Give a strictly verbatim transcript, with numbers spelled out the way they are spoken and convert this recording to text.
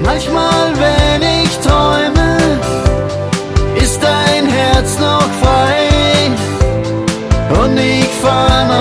Manchmal, wenn ich träume, ist dein Herz noch frei und ich fahr nach